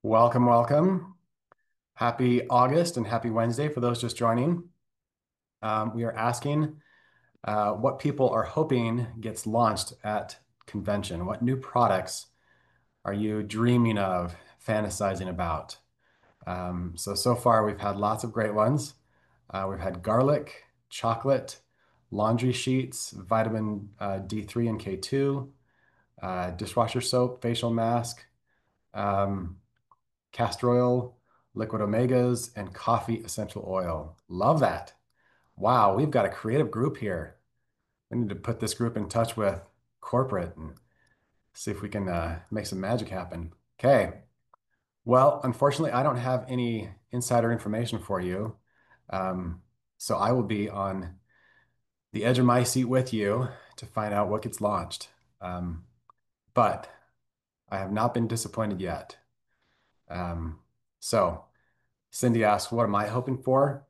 Welcome, welcome. Happy August and happy Wednesday for those just joining. We are asking what people are hoping gets launched at convention. What new products are you dreaming of, fantasizing about? So far we've had lots of great ones. We've had garlic, chocolate, laundry sheets, vitamin D3 and K2, dishwasher soap, facial mask. Um, Castor oil, liquid omegas, and coffee essential oil. Love that. Wow, we've got a creative group here. We need to put this group in touch with corporate and see if we can make some magic happen. Okay. Well, unfortunately, I don't have any insider information for you. Um, so I will be on the edge of my seat with you to find out what gets launched. Um, but I have not been disappointed yet. Um, so Cindy asks, what am I hoping for?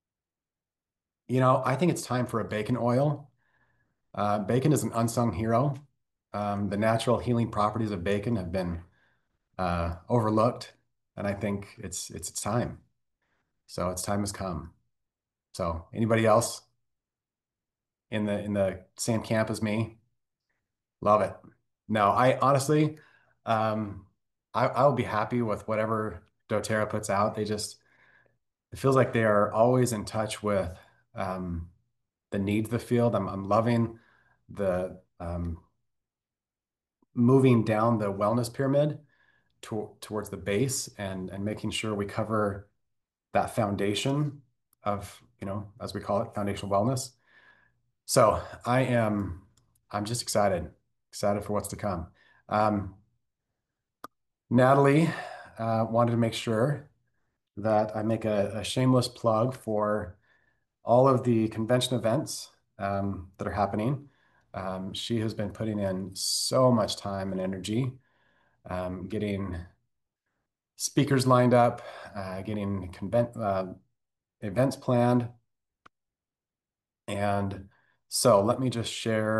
I think it's time for a bacon oil. Bacon is an unsung hero. The natural healing properties of bacon have been overlooked, and I think it's time. So its time has come. So anybody else in the same camp as me? Love it. No, I honestly, um, I will be happy with whatever doTERRA puts out. It feels like they are always in touch with um, the needs of the field. I'm loving the moving down the wellness pyramid towards the base and making sure we cover that foundation of, as we call it, foundational wellness. So I'm just excited for what's to come. Um, Natalie wanted to make sure that I make a shameless plug for all of the convention events that are happening. She has been putting in so much time and energy, getting speakers lined up, getting events planned. And so let me just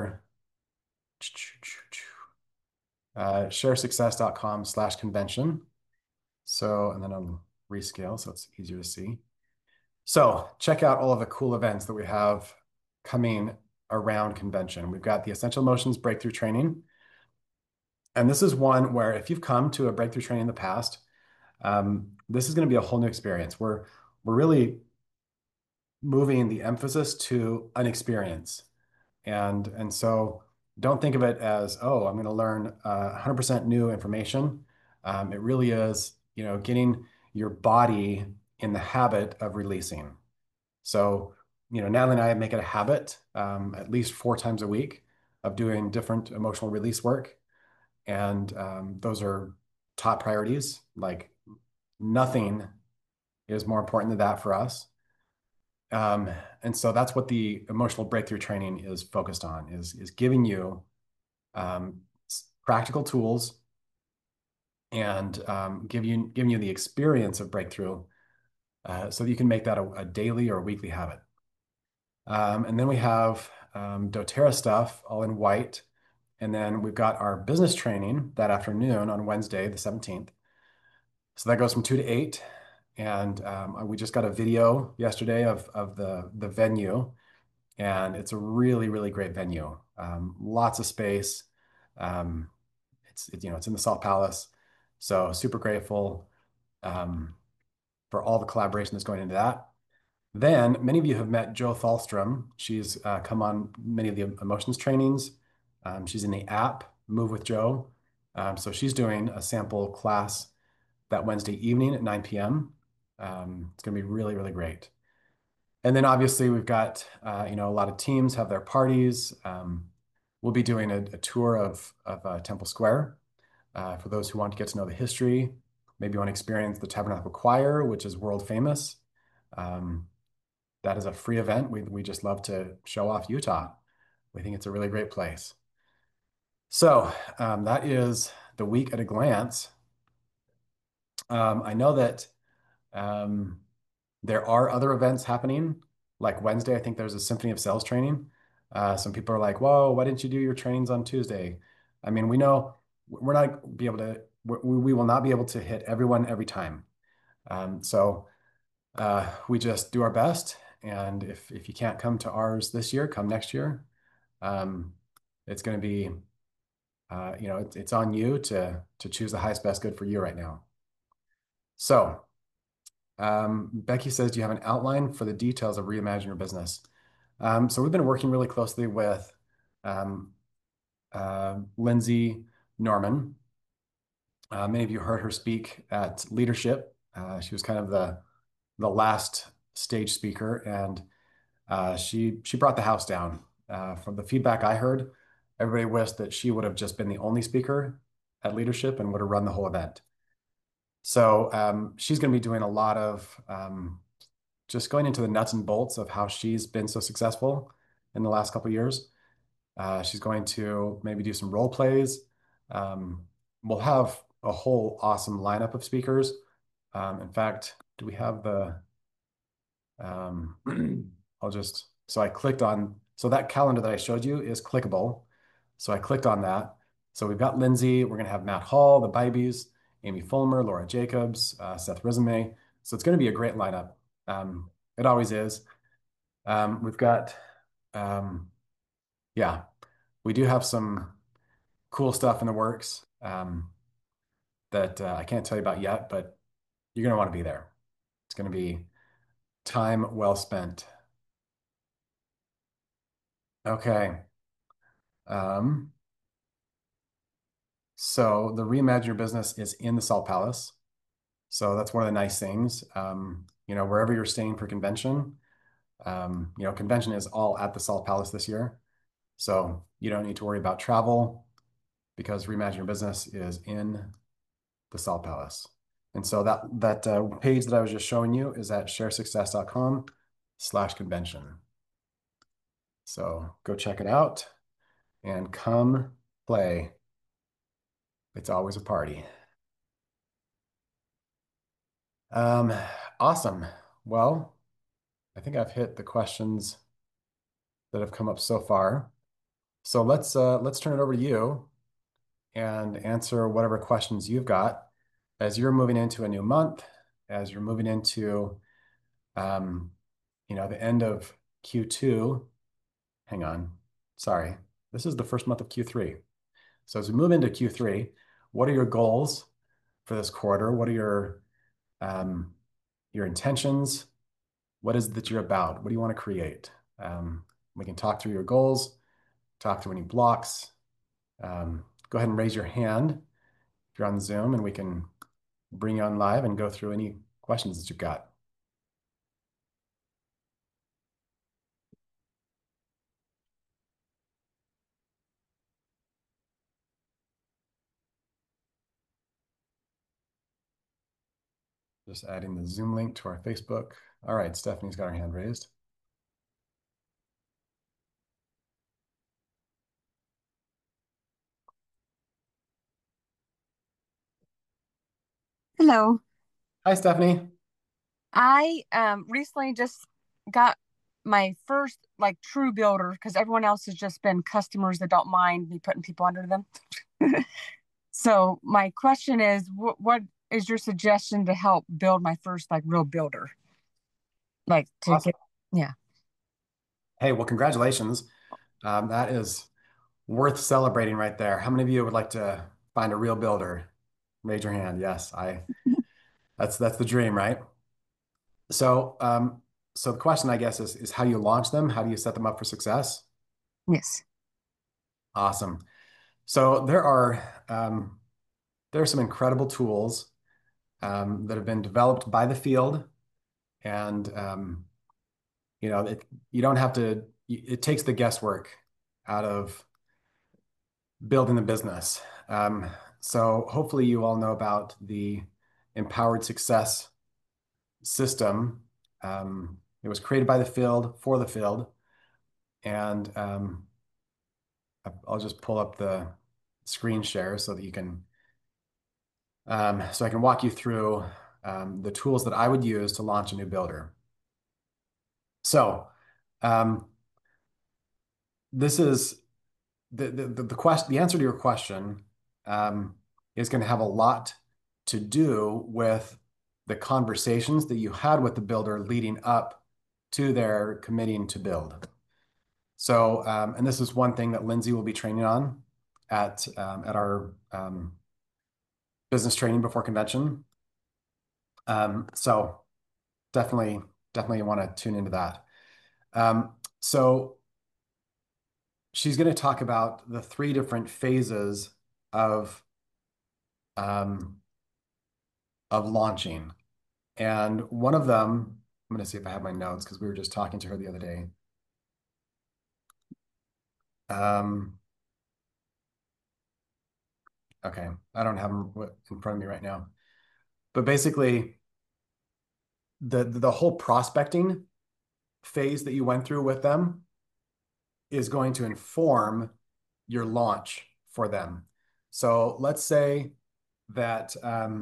sharesuccess.com/convention. So, and then I'll rescale so it's easier to see. So check out all of the cool events that we have coming around convention. We've got the Essential Motions Breakthrough Training. And this is one where if you've come to a breakthrough training in the past, this is going to be a whole new experience. We're really moving the emphasis to an experience. And so don't think of it as, oh, I'm going to learn 100% new information. It really is, getting your body in the habit of releasing. So, Natalie and I make it a habit, at least 4 times a week of doing different emotional release work. And those are top priorities. Like nothing is more important than that for us. Um, and so that's what the emotional breakthrough training is focused on, is giving you um, practical tools and giving you the experience of breakthrough so that you can make that a daily or a weekly habit. And then we have doTERRA stuff all in white. And then we've got our business training that afternoon on Wednesday, the 17th. So that goes from 2 to 8. And we just got a video yesterday of the venue. And it's a really, really great venue. Lots of space. Um, it's in the Salt Palace. So super grateful um, for all the collaboration that's going into that. Then many of you have met Jo Thalstrom. She's come on many of the emotions trainings. She's in the app Move with Jo. So she's doing a sample class that Wednesday evening at 9 p.m. It's going to be really, really great. And then obviously we've got, a lot of teams have their parties. We'll be doing a tour of Temple Square for those who want to get to know the history. Maybe you want to experience the Tabernacle Choir, which is world famous. Um, that is a free event. We just love to show off Utah. We think it's a really great place. So that is the week at a glance. I know that um, there are other events happening. Like Wednesday, I think there's a Symphony of Sales training. Some people are like, whoa, why didn't you do your trainings on Tuesday? I mean, we know we're not be able to we will not be able to hit everyone every time. So we just do our best. And if you can't come to ours this year, come next year. Um, it's going to be, it's on you to choose the highest best good for you right now. So Becky says, do you have an outline for the details of Reimagine Your Business? So we've been working really closely with um, Lindsay Norman. Many of you heard her speak at Leadership. She was kind of the last stage speaker, and she brought the house down. From the feedback I heard, everybody wished that she would have just been the only speaker at Leadership and would have run the whole event. So she's going to be doing a lot of just going into the nuts and bolts of how she's been so successful in the last couple of years. She's going to maybe do some role plays. We'll have a whole awesome lineup of speakers. In fact, do we have the um, so I clicked on, so that calendar that I showed you is clickable. So I clicked on that. So we've got Lindsay, we're going to have Matt Hall, the Bibees, Amy Fulmer, Laura Jacobs, Seth Resume. So it's going to be a great lineup. It always is. We've got, yeah, we do have some cool stuff in the works that I can't tell you about yet, but you're going to want to be there. It's going to be time well spent. Okay. Um, so the Reimagine Your Business is in the Salt Palace. So that's one of the nice things. Wherever you're staying for convention, convention is all at the Salt Palace this year. So you don't need to worry about travel because Reimagine Your Business is in the Salt Palace. And so that page that I was just showing you is at sharesuccess.com/convention. So go check it out and come play. It's always a party. Um, awesome. Well, I think I've hit the questions that have come up so far. So let's turn it over to you and answer whatever questions you've got as you're moving into a new month, as you're moving into um, the end of Q2. Hang on. Sorry. This is the first month of Q3. So as we move into Q3, what are your goals for this quarter? What are your intentions? What is it that you're about? What do you want to create? We can talk through your goals, talk through any blocks. Go ahead and raise your hand if you're on Zoom, and we can bring you on live and go through any questions that you've got. Just adding the Zoom link to our Facebook. All right, Stephanie's got her hand raised. Hello. Hi, Stephanie. I recently just got my first like true builder because everyone else has just been customers that don't mind me putting people under them. So my question is, what is your suggestion to help build my first like real builder? Like to Awesome. get, yeah. Hey, well, congratulations. That is worth celebrating right there. How many of you would like to find a real builder? Raise your hand. Yes, that's the dream, right? So, so the question, I guess, is how do you launch them? How do you set them up for success? Yes. Awesome. So there are some incredible tools that have been developed by the field, and you don't have to. It takes the guesswork out of building the business. So hopefully you all know about the Empowered Success system. It was created by the field for the field, and I'll just pull up the screen share so that you can, so I can walk you through the tools that I would use to launch a new builder. So um, this is the question. The answer to your question. is going to have a lot to do with the conversations that you had with the builder leading up to their committing to build. So, and this is one thing that Lindsay will be training on at our business training before convention. So definitely want to tune into that. So she's going to talk about the 3 different phases of launching. And one of them, I'm going to see if I have my notes because we were just talking to her the other day. Okay, I don't have them in front of me right now. But basically, the whole prospecting phase that you went through with them is going to inform your launch for them. So let's say that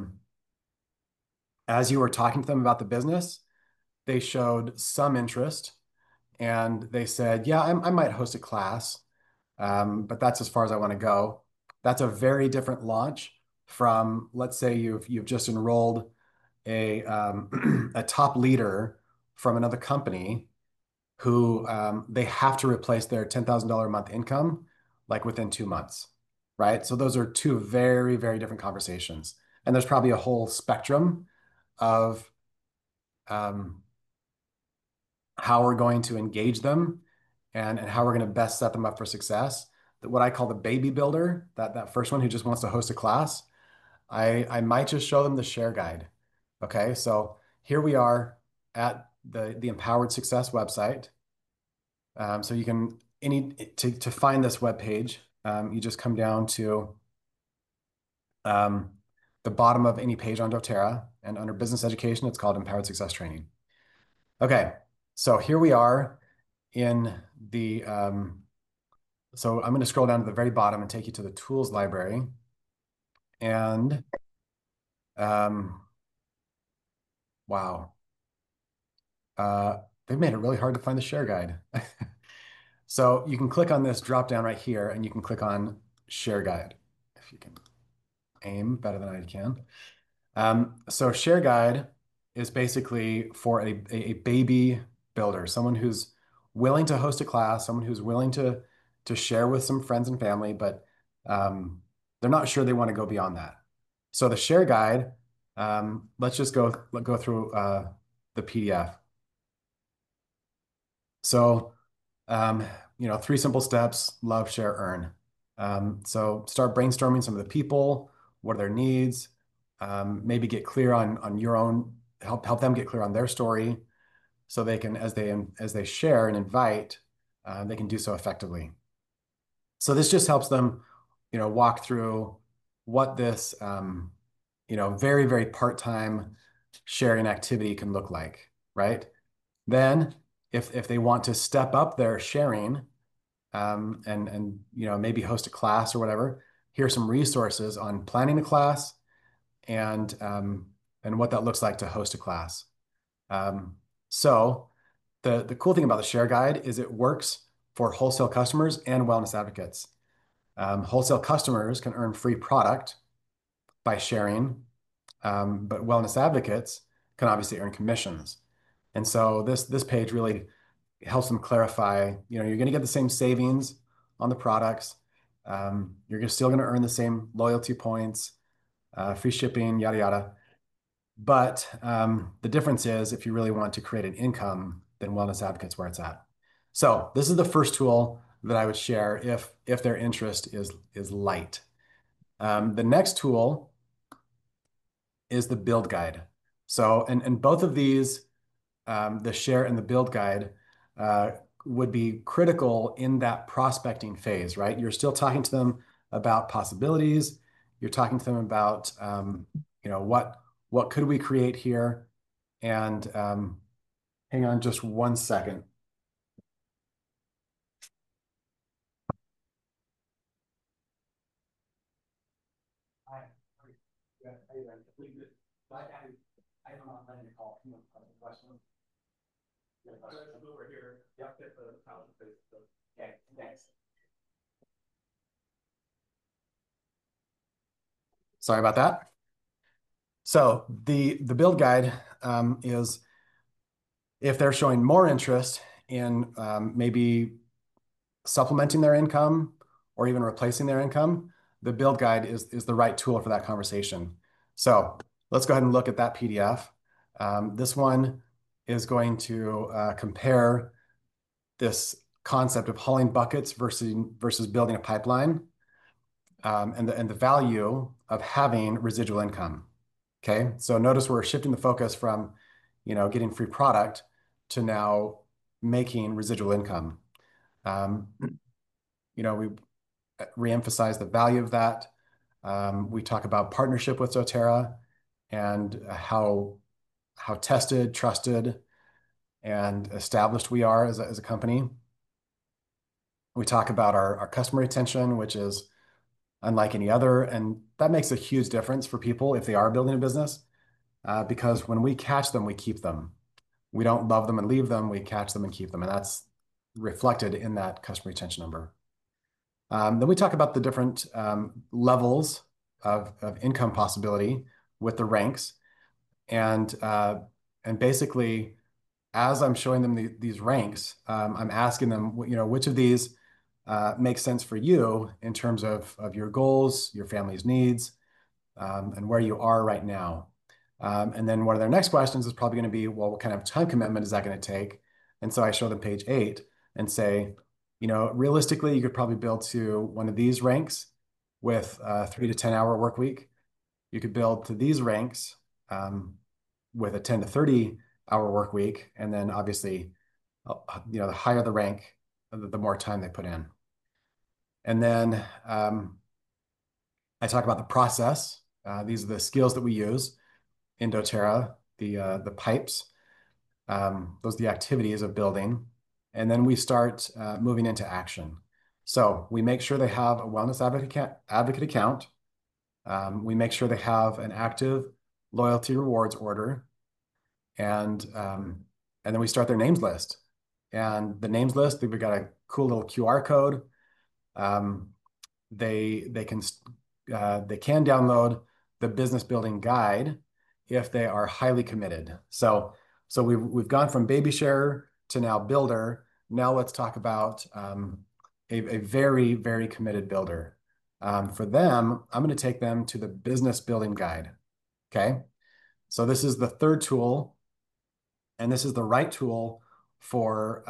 as you were talking to them about the business, they showed some interest and they said, yeah, I might host a class, but that's as far as I want to go. That's a very different launch from, let's say you've just enrolled a top leader from another company who they have to replace their $10,000 a month income like within 2 months, right? So those are 2 very, very different conversations. And there's probably a whole spectrum of um, how we're going to engage them and how we're going to best set them up for success. What I call the baby builder, that first one who just wants to host a class, I might just show them the share guide. Okay, so here we are at the Empowered Success website. So you can to find this web page, you just come down to the bottom of any page on doTERRA, and under business education, it's called Empowered Success Training. Okay, so here we are in the so I'm going to scroll down to the very bottom and take you to the tools library, and wow, they've made it really hard to find the share guide. So you can click on this drop down right here, and you can click on share guide if you can aim better than I can. So share guide is basically for a baby builder, someone who's willing to host a class, someone who's willing to share with some friends and family, but they're not sure they want to go beyond that. So the share guide, let's just go through the PDF. So, um, 3 simple steps: love, share, earn. So start brainstorming some of the people, what are their needs, maybe get clear on your own, help them get clear on their story, so they can, as they share and invite, they can do so effectively. So this just helps them, walk through what this, very, very part-time sharing activity can look like, right? Then, if they want to step up their sharing, and maybe host a class or whatever, here's some resources on planning a class and what that looks like to host a class. So the cool thing about the share guide is it works for wholesale customers and wellness advocates. Wholesale customers can earn free product by sharing, but wellness advocates can obviously earn commissions. And so this page really helps them clarify, you're going to get the same savings on the products. You're still going to earn the same loyalty points, free shipping, yada, yada. But the difference is if you really want to create an income, then Wellness Advocate's where it's at. So this is the first tool that I would share if their interest is light. The next tool is the build guide. So, and both of these, the share and the build guide, would be critical in that prospecting phase, right? You're still talking to them about possibilities. You're talking to them about, what could we create here? And hang on just one second. Sorry about that. So the build guide is if they're showing more interest in maybe supplementing their income or even replacing their income, the build guide is the right tool for that conversation. So let's go ahead and look at that PDF. This one is going to compare this concept of hauling buckets versus building a pipeline, and the value of having residual income. Okay, so notice we're shifting the focus from, getting free product to now making residual income. Um, we reemphasize the value of that. We talk about partnership with doTERRA and how tested, trusted, and established we are as a company. We talk about our customer retention, which is unlike any other, and that makes a huge difference for people if they are building a business, because when we catch them, we keep them. We don't love them and leave them. We catch them and keep them, and that's reflected in that customer retention number. Then we talk about the different levels of income possibility with the ranks. And basically, as I'm showing them these ranks, I'm asking them, which of these makes sense for you in terms of your goals, your family's needs, and where you are right now. And then one of their next questions is probably going to be, well, what kind of time commitment is that going to take? And so I show them page 8 and say, realistically, you could probably build to one of these ranks with a 3 to 10 hour work week. You could build to these ranks with a 10 to 30 hour work week. And then obviously, the higher the rank, the more time they put in. And then I talk about the process. These are the skills that we use in doTERRA, the pipes. Those are the activities of building. And then we start moving into action. So we make sure they have a wellness advocate account. We make sure they have an active loyalty rewards order. And then we start their names list. And the names list, we've got a cool little QR code. Um, they can download the business building guide if they are highly committed. So we've gone from baby share to now builder. Now let's talk about a very, very committed builder. For them, I'm going to take them to the business building guide. Okay. So this is the third tool, and this is the right tool for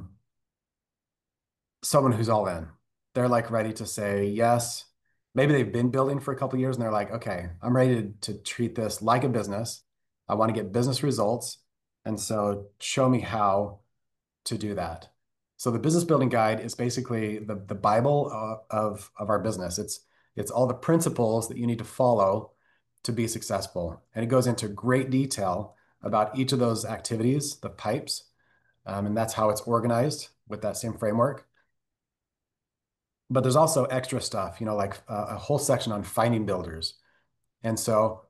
someone who's all in. They're like ready to say yes. Maybe they've been building for a couple of years and they're like, okay, I'm ready to treat this like a business. I want to get business results. And so show me how to do that. So the business building guide is basically the Bible of our business. It's all the principles that you need to follow to be successful. And it goes into great detail about each of those activities, the pipes, and that's how it's organized with that same framework. But there's also extra stuff, like a whole section on finding builders. And so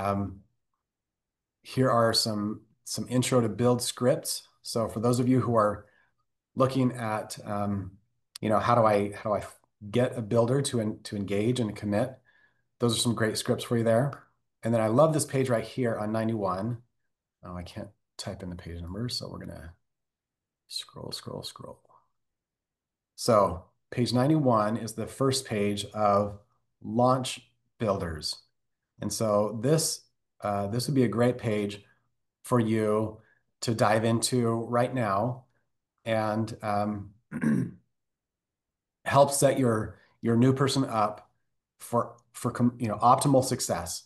here are some intro to build scripts. So for those of you who are looking at, how do I get a builder to engage and commit, those are some great scripts for you there. And then I love this page right here on 91. Oh, I can't type in the page number, so we're gonna scroll, scroll, scroll. So page 91 is the first page of launch builders. And so this would be a great page for you to dive into right now and help set your new person up for optimal success.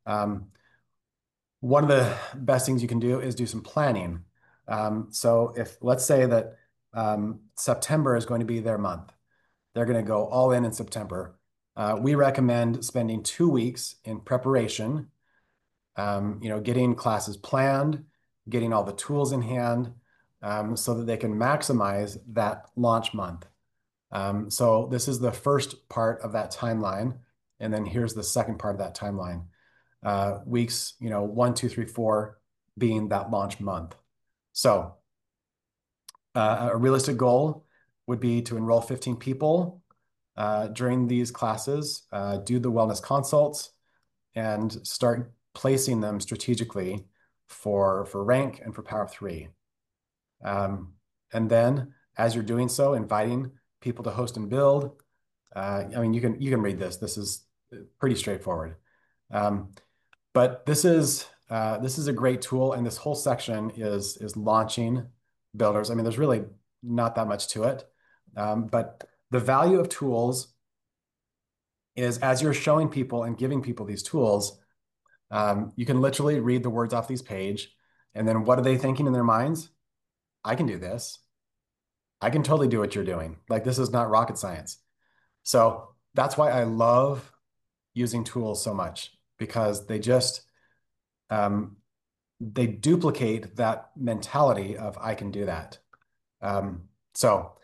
One of the best things you can do is do some planning. So if let's say that September is going to be their month, they're going to go all in September. We recommend spending 2 weeks in preparation, getting classes planned, getting all the tools in hand, so that they can maximize that launch month. So this is the first part of that timeline. And then here's the second part of that timeline. Weeks, 1, 2, 3, 4 being that launch month. So a realistic goal would be to enroll 15 people during these classes, do the wellness consults, and start placing them strategically for rank and for power of three. And then as you're doing so, inviting people to host and build. I mean, you can read this. This is pretty straightforward. Um, but this is a great tool, and this whole section is launching builders. I mean, there's really not that much to it. But the value of tools is as you're showing people and giving people these tools, you can literally read the words off these page, and then what are they thinking in their minds? I can do this. I can totally do what you're doing. Like this is not rocket science. So that's why I love using tools so much because um, they duplicate that mentality of I can do that. So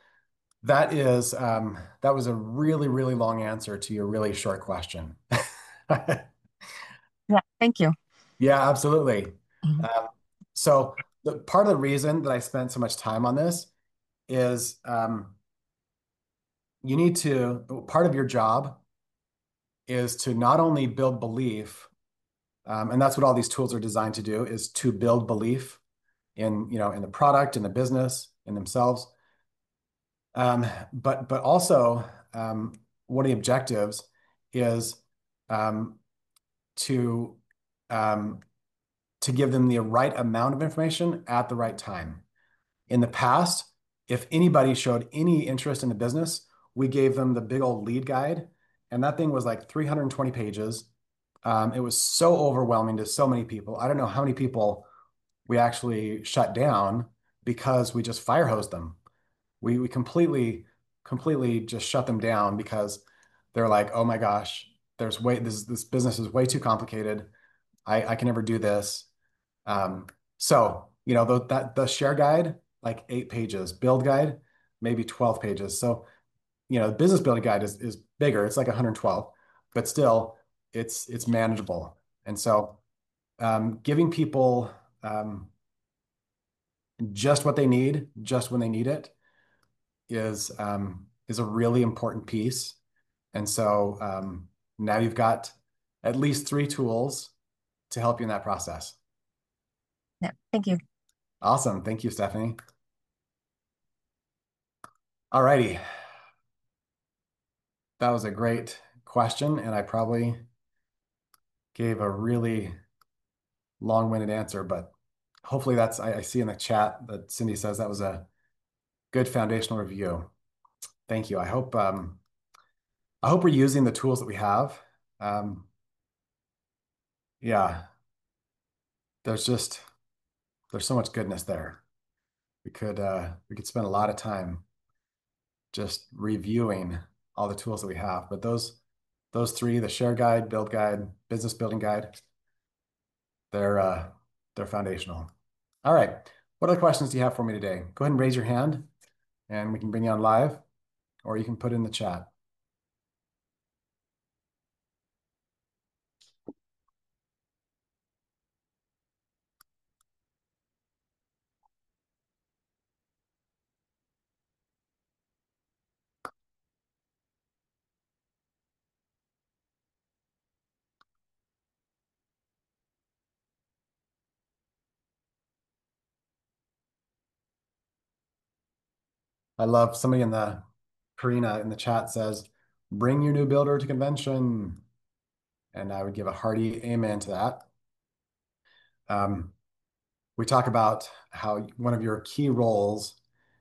that was a really, really long answer to your really short question. Yeah, thank you. Yeah, absolutely. Mhm. Um, so part of the reason that I spent so much time on this is you need to, part of your job is to not only build belief, and that's what all these tools are designed to do, is to build belief in the product, in the business, in themselves. But also one of the objectives is um, to um, to give them the right amount of information at the right time. In the past, if anybody showed any interest in the business, we gave them the big old lead guide, and that thing was like 320 pages. It was so overwhelming to so many people. I don't know how many people we actually shut down because we just fire hosed them. We completely just shut them down because they're like, oh my gosh, this business is way too complicated. I can never do this. So the share guide, like 8 pages, build guide, maybe 12 pages. So the business building guide is bigger. It's like 112, but still it's manageable. And so giving people just what they need, just when they need it, is a really important piece. And so now you've got at least 3 tools to help you in that process. Yeah, thank you. Awesome. Thank you, Stephanie. All righty. That was a great question, and I probably gave a really long-winded answer, but hopefully I see in the chat that Cindy says that was a good foundational review. Thank you. I hope we're using the tools that we have. Um, yeah, there's just there's so much goodness there. We could spend a lot of time just reviewing all the tools that we have. But those three, the share guide, build guide, business building guide, they're uh, they're foundational. All right. What other questions do you have for me today? Go ahead and raise your hand and we can bring you on live, or you can put it in the chat. I love somebody in the Karina in the chat says, bring your new builder to convention. And I would give a hearty amen to that. Um, we talk about how one of your key roles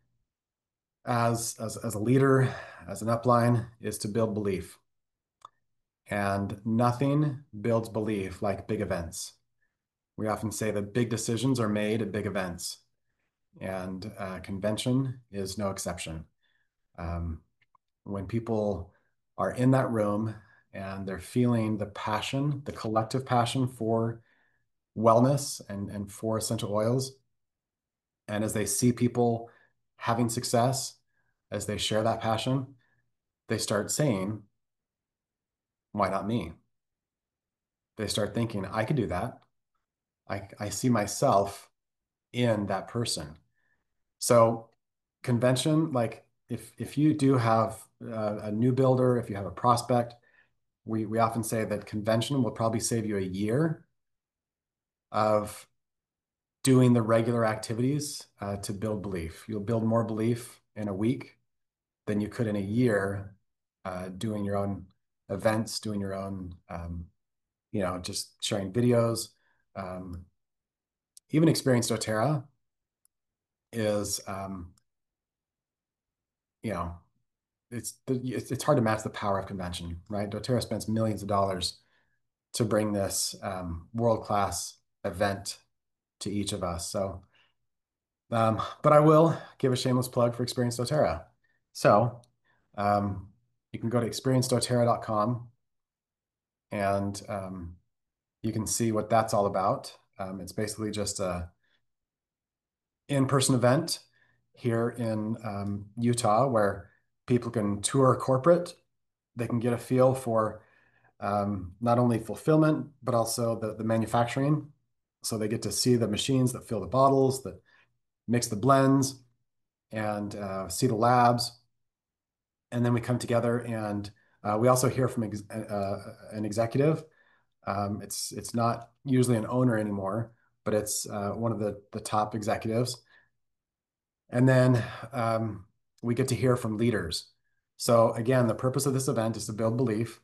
as a leader, as an upline, is to build belief. And nothing builds belief like big events. We often say that big decisions are made at big events, and convention is no exception. Um, when people are in that room and they're feeling the passion, the collective passion for wellness and for essential oils, and as they see people having success, as they share that passion, they start saying, why not me? They start thinking, I could do that. I see myself in that person. So convention, like if you do have a new builder, if you have a prospect, we often say that convention will probably save you a year of doing the regular activities to build belief. You'll build more belief in a week than you could in a year doing your own events, doing your own, just sharing videos. Um, Even Experience doTERRA is, you know, it's hard to match the power of convention, right? doTERRA spends millions of dollars to bring this world-class event to each of us. So, but I will give a shameless plug for Experience doTERRA. So, um, you can go to experiencedoterra.com and you can see what that's all about. It's basically just a in-person event here in Utah where people can tour corporate. They can get a feel for not only fulfillment, but also the manufacturing. So they get to see the machines that fill the bottles, that mix the blends, and see the labs. And then we come together and we also hear from an executive. It's not usually an owner anymore, but it's one of the top executives. And then we get to hear from leaders. So again, the purpose of this event is to build belief.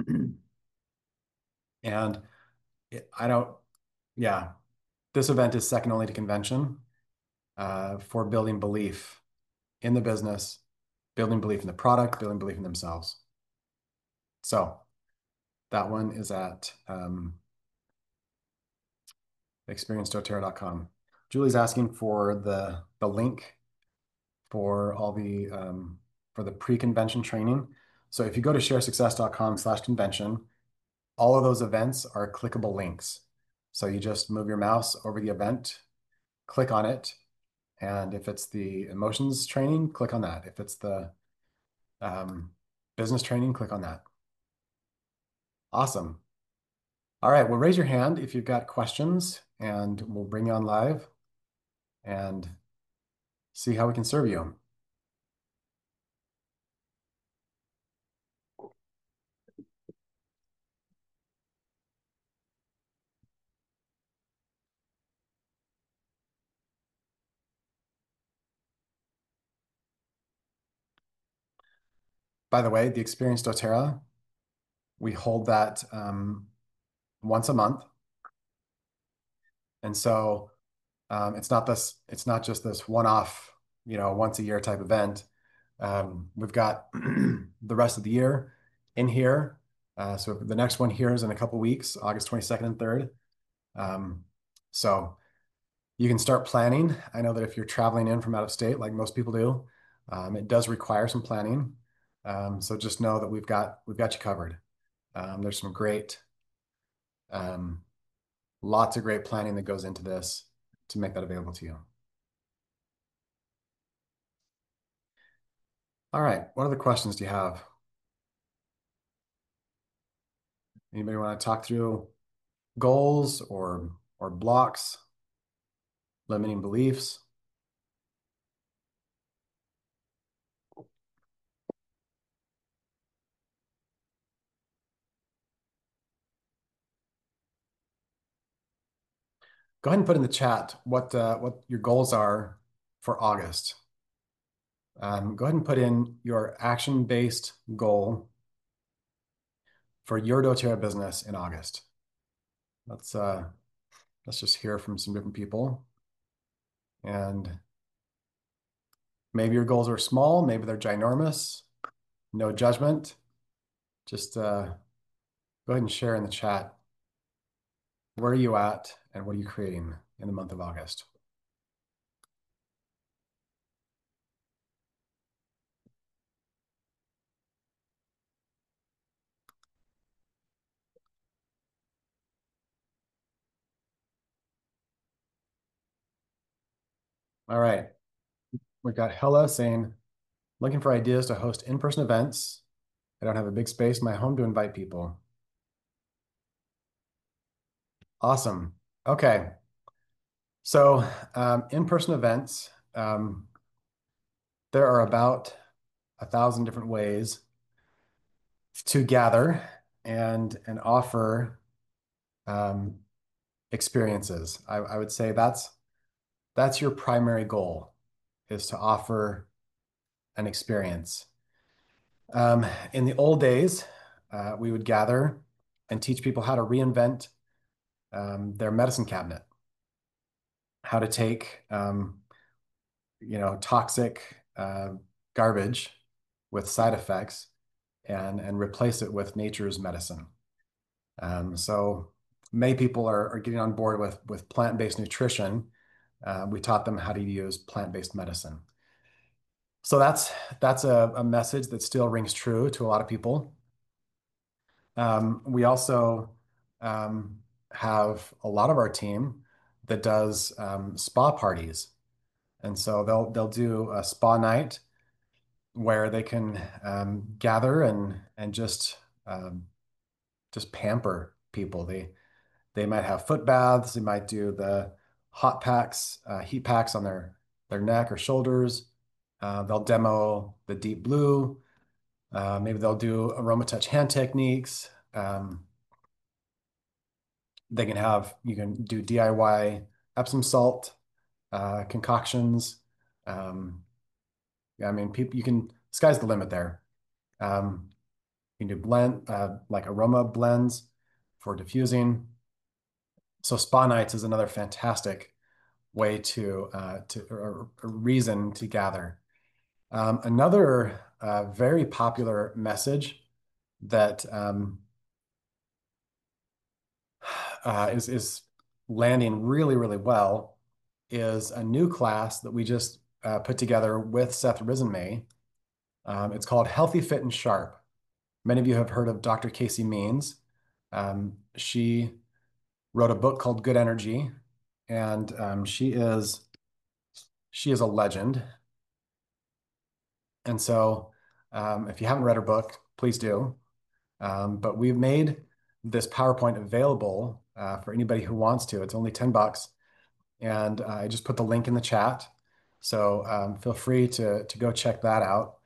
And I don't, yeah, this event is second only to convention for building belief in the business, building belief in the product, building belief in themselves. So that one is at experiencedoterra.com. Julie's asking for the link for all the for the pre-convention training. So if you go to sharesuccess.com/convention, all of those events are clickable links. So you just move your mouse over the event, click on it, and if it's the emotions training, click on that. If it's the business training, click on that. Awesome. All right, well, raise your hand if you've got questions, and we'll bring you on live and see how we can serve you. By the way, the Experience doTERRA, we hold that once a month. And so it's not just this one-off, once a year type event. We've got the rest of the year in here. So the next one here is in a couple weeks, August 22nd and 3rd. So you can start planning. I know that if you're traveling in from out of state, like most people do, it does require some planning. So just know that we've got you covered. There's some um, lots of great planning that goes into this to make that available to you. All right, what other questions do you have? Anybody want to talk through goals or blocks, limiting beliefs? Go ahead and put in the chat what your goals are for August. Go ahead and put in your action-based goal for your doTERRA business in August. Let's just hear from some different people. And maybe your goals are small, maybe they're ginormous. No judgment. Just go ahead and share in the chat. Where are you at and what are you creating in the month of August? All right. We've got Hella saying, looking for ideas to host in-person events. I don't have a big space in my home to invite people. Awesome. Okay. So in-person events, there are about 1,000 different ways to gather. and offer um, experiences. I would say that's your primary goal is to offer an experience. In the old days, we would gather and teach people how to reinvent their medicine cabinet, how to take toxic garbage with side effects and replace it with nature's medicine. So many people are getting on board with plant-based nutrition. We taught them how to use plant-based medicine. So that's a message that still rings true to a lot of people. We also have a lot of our team that does spa parties. And so they'll do a spa night where they can gather and just pamper people. They might have foot baths. They might do the hot packs, heat packs on their neck or shoulders. They'll demo the deep blue. Maybe they'll do AromaTouch hand techniques. You can do DIY Epsom salt concoctions. Yeah, I mean, people, sky's the limit there. Um, you can do like aroma blends for diffusing. So spa nights is another fantastic way or a reason to gather. Another very popular message that is landing really, really well is a new class that we just put together with Seth Risenmay. It's called Healthy, Fit, and Sharp. Many of you have heard of Dr. Casey Means. She wrote a book called Good Energy, and she is a legend. And so, if you haven't read her book, please do. But we've made this PowerPoint available for anybody who wants to. It's only $10, and I just put the link in the chat. So feel free to go check that out.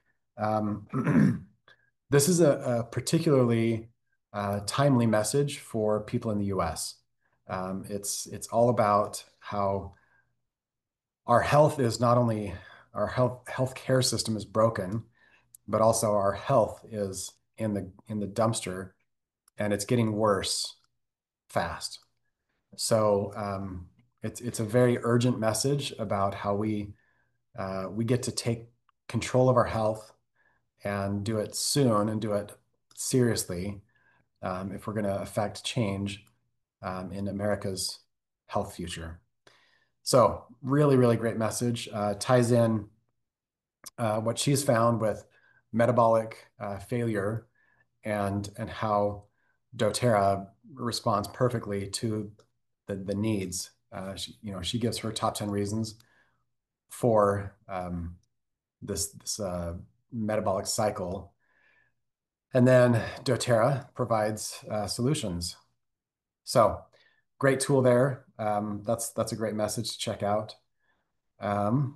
This is a particularly timely message for people in the US. It's all about how our health is not only our healthcare system is broken, but also our health is in the dumpster, and it's getting worse fast. So it's a very urgent message about how we get to take control of our health and do it soon and do it seriously if we're going to affect change in America's health future. So really, really great message. Ties in what she's found with metabolic failure and how doTERRA responds perfectly to the needs. She gives her top 10 reasons for this metabolic cycle. And then doTERRA provides solutions. So great tool there. That's a great message to check out. Um,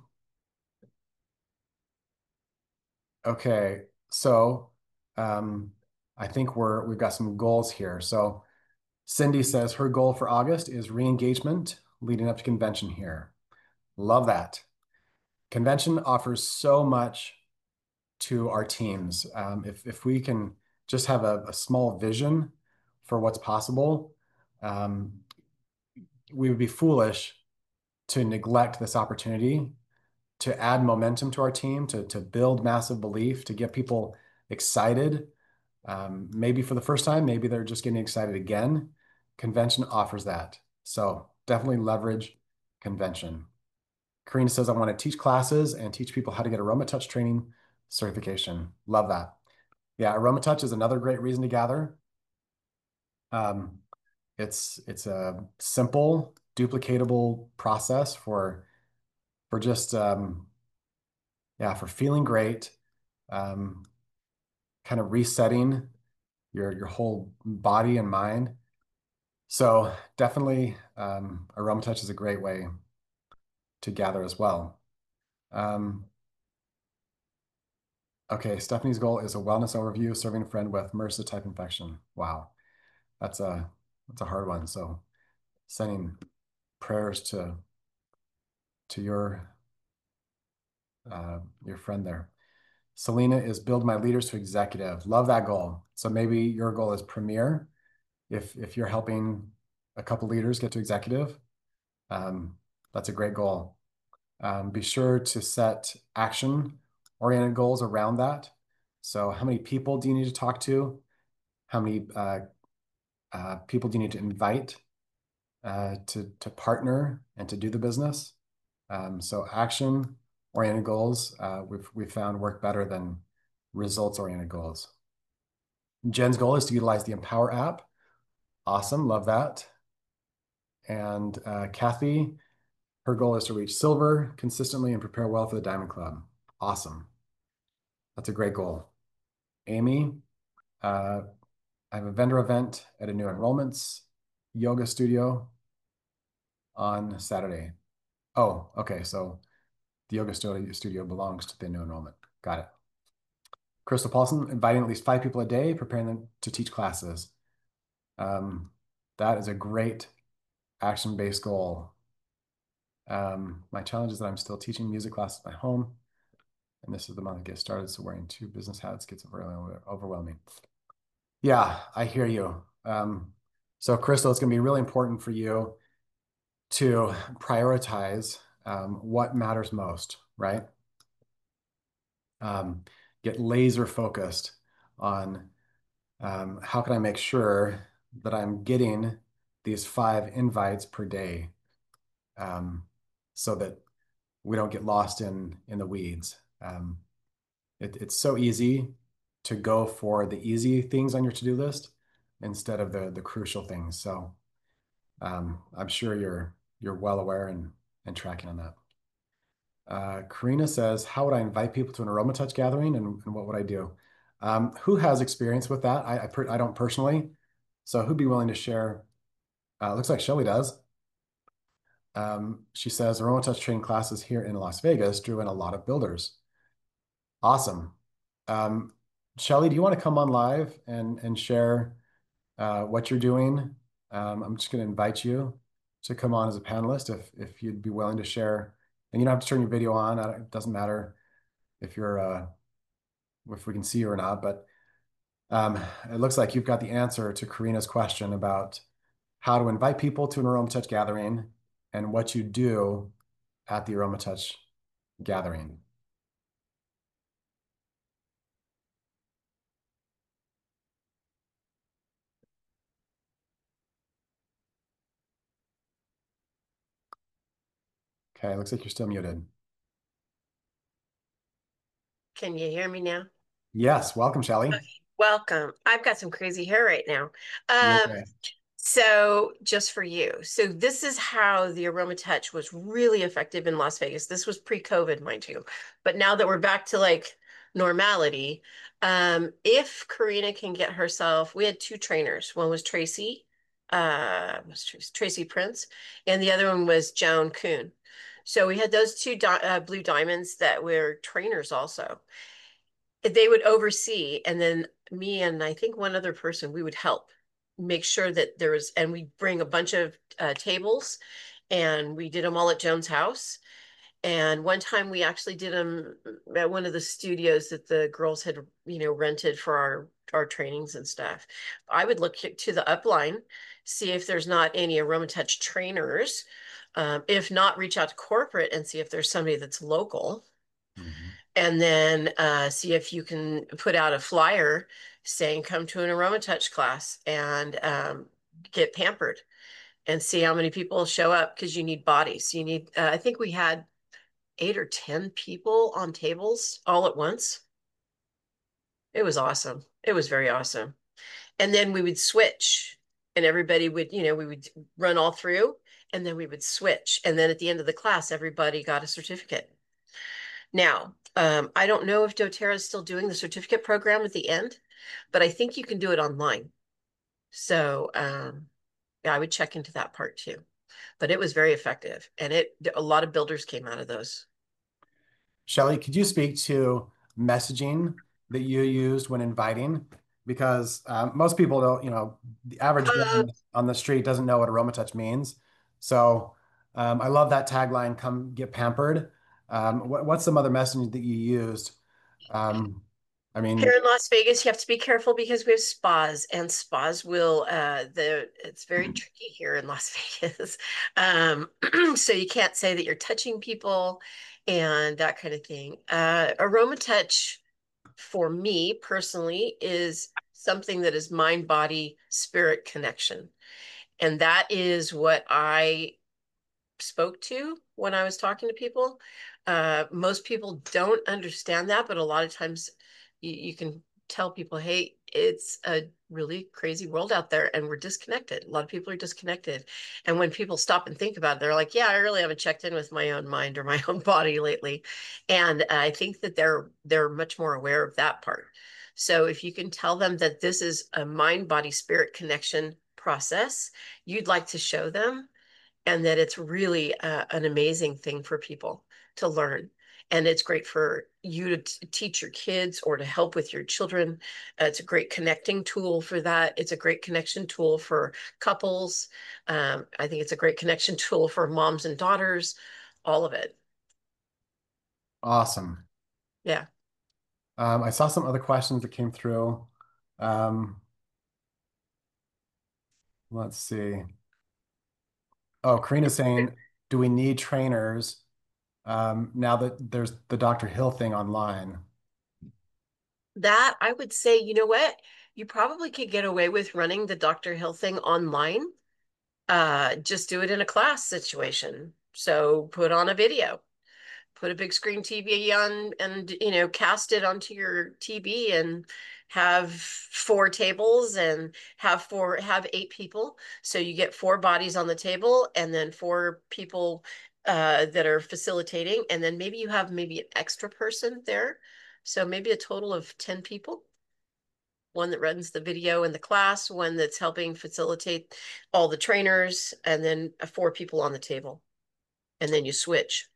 okay, so um, I think we've got some goals here. So Cindy says her goal for August is re-engagement leading up to convention here. Love that. Convention offers so much to our teams. If we can just have a small vision for what's possible, um, we would be foolish to neglect this opportunity to add momentum to our team, to build massive belief, to get people excited. Maybe for the first time, maybe they're just getting excited again. Convention offers that. So definitely leverage convention. Karina says, I want to teach classes and teach people how to get AromaTouch training certification. Love that. Yeah, AromaTouch is another great reason to gather. Um, it's a simple, duplicatable process for just for feeling great, um, kind of resetting your whole body and mind. So definitely, AromaTouch is a great way to gather as well. Um, Okay, Stephanie's goal is a wellness overview, serving a friend with MRSA type infection. Wow, that's a hard one. So sending prayers to your friend there. Selena is build my leaders to executive. Love that goal. So maybe your goal is premier. If you're helping a couple leaders get to executive, um, that's a great goal. Be sure to set action-oriented goals around that. So how many people do you need to talk to? How many people do you need to invite to partner and to do the business? So action-oriented goals we've found work better than results-oriented goals. Jen's goal is to utilize the Empower app. Awesome, love that. And Kathy, her goal is to reach silver consistently and prepare well for the Diamond Club. Awesome. That's a great goal. Amy, uh, I have a vendor event at a new enrollments yoga studio on Saturday. Oh, okay. So the yoga studio belongs to the new enrollment. Got it. Crystal Paulson, inviting at least 5 people a day, preparing them to teach classes. Um, that is a great action-based goal. My challenge is that I'm still teaching music classes at my home, and this is the month to get started, so wearing 2 business hats gets overwhelming. Yeah, I hear you. So Crystal, it's going to be really important for you to prioritize what matters most, right? Get laser focused on how can I make sure that I'm getting these 5 invites per day so that we don't get lost in the weeds. It's so easy to go for the easy things on your to-do list instead of the crucial things. So I'm sure you're well aware and tracking on that. Karina says, how would I invite people to an Aroma Touch gathering and what would I do? Who has experience with that? I don't personally. So who'd be willing to share? Looks like Shelly does. She says, Aroma Touch training classes here in Las Vegas drew in a lot of builders. Awesome. Um, Shelly, do you want to come on live and share what you're doing? I'm just going to invite you to come on as a panelist if you'd be willing to share. And you don't have to turn your video on. It doesn't matter if you're if we can see you or not. But it looks like you've got the answer to Karina's question about how to invite people to an Aroma Touch gathering and what you do at the Aroma Touch gathering. Okay, looks like you're still muted. Can you hear me now? Yes, welcome, Shelly. Welcome. I've got some crazy hair right now. You Um, okay? so just for you. So this is how the Aroma Touch was really effective in Las Vegas. This was pre-COVID, mind you. But now that we're back to like normality, if Karina can get herself, we had 2 trainers. One was Tracy Prince, and the other one was Joan Kuhn. So we had those 2 blue diamonds that were trainers also. They would oversee, and then me and I think one other person, we would help make sure that there was, and we bring a bunch of tables, and we did them all at Joan's house. And one time we actually did them at one of the studios that the girls had, rented for our trainings and stuff. I would look to the upline, see if there's not any Aroma Touch trainers. If not, reach out to corporate and see if there's somebody that's local, Mhm. and then see if you can put out a flyer saying come to an Aroma Touch class and get pampered, and see how many people show up, because you need bodies. You need, I think we had 8 or 10 people on tables all at once. It was awesome. It was very awesome. And then we would switch, and everybody would, we would run all through, and then we would switch. And then at the end of the class, everybody got a certificate. Now, I don't know if doTERRA is still doing the certificate program at the end, but I think you can do it online. So, yeah, I would check into that part too. But it was very effective, and a lot of builders came out of those. Shelly, could you speak to messaging that you used when inviting? Because most people don't, the average Joe Uh, on the street doesn't know what AromaTouch means. So I love that tagline, "Come get pampered." What's some other messaging that you used? Um, I Here mean, in Las Vegas, you have to be careful because we have spas, and spas will it's very tricky here in Las Vegas. So you can't say that you're touching people and that kind of thing. Aroma touch for me personally is something that is mind, body, spirit connection. And that is what I spoke to when I was talking to people. Most people don't understand that, but a lot of times you can tell people, hey, it's a really crazy world out there and we're disconnected. A lot of people are disconnected. And when people stop and think about it, they're like, yeah, I really haven't checked in with my own mind or my own body lately. And I think that they're much more aware of that part. So if you can tell them that this is a mind, body, spirit connection process, you'd like to show them and that it's really an amazing thing for people to learn. And it's great for you to teach your kids or to help with your children. It's a great connecting tool for that. It's a great connection tool for couples. I think it's a great connection tool for moms and daughters, all of it. awesome. Yeah. I saw some other questions that came through. Um, let's see. Oh, Karina's saying, do we need trainers now that there's the Dr. Hill thing online? That I would say, you know what? You probably could get away with running the Dr. Hill thing online. Just do it in a class situation. So put on a video, put a big screen TV on and cast it onto your TV and have four tables and have 8 people. So you get 4 bodies on the table and then 4 people that are facilitating. And then maybe you have maybe an extra person there. So maybe a total of 10 people. One that runs the video in the class, one that's helping facilitate all the trainers, and then 4 people on the table. And then you switch.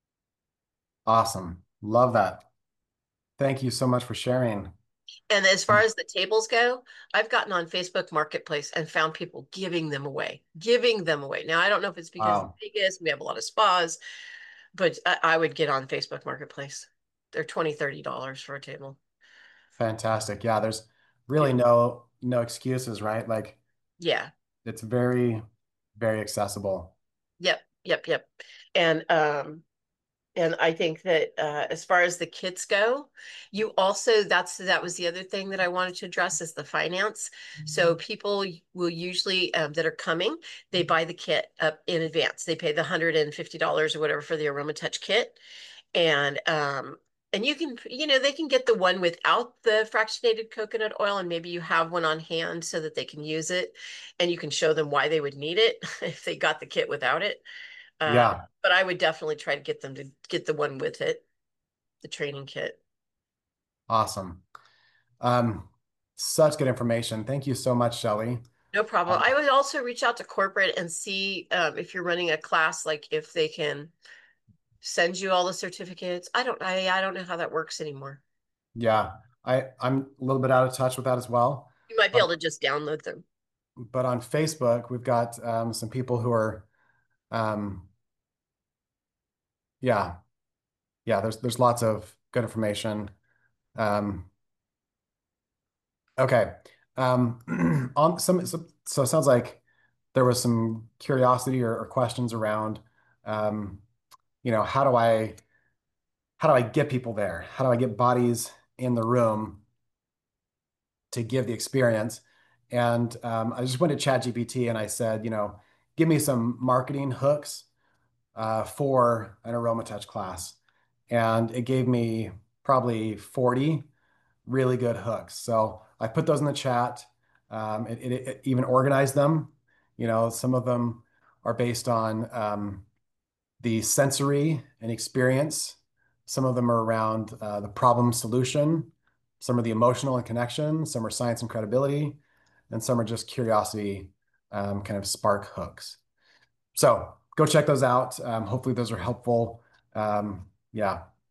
Awesome. Love that. Thank you so much for sharing. And as far as the tables go, I've gotten on Facebook Marketplace and found people giving them away, giving them away. Now, I don't know if it's because it's Wow. Vegas, we have a lot of spas, but I would get on Facebook Marketplace. They're $20, $30 for a table. Fantastic. Yeah, there's really Yeah. no excuses, right? Like Yeah. it's very, very accessible. Yep. Yep. Yep. And and I think that as far as the kits go, you also that was the other thing that I wanted to address is the finance. So people will usually that are coming, they buy the kit up in advance. They pay the $150 or whatever for the Aroma Touch kit, and you can they can get the one without the fractionated coconut oil, and maybe you have one on hand so that they can use it, and you can show them why they would need it if they got the kit without it. Uh, Yeah, but I would definitely try to get them to get the one with it, the training kit. awesome. Um, Such good information. Thank you so much, Shelley. No problem. Uh, I would also reach out to corporate and see if you're running a class, like if they can send you all the certificates. I don't know how that works anymore. yeah, I'm a little bit out of touch with that as well. You might be But able to just download them. but on Facebook, we've got some people who are um, yeah, yeah, there's lots of good information. Um, okay. On so it sounds like there was some curiosity or questions around um, how do I get people there? How do I get bodies in the room to give the experience? And I just went to ChatGPT and I said, give me some marketing hooks for an aroma touch class. And it gave me probably 40 really good hooks. So I put those in the chat. It even organized them. Some of them are based on the sensory and experience. Some of them are around the problem solution. Some are the emotional and connection. Some are science and credibility. And some are just curiosity, kind of spark hooks. So go check those out. Hopefully those are helpful. Yeah.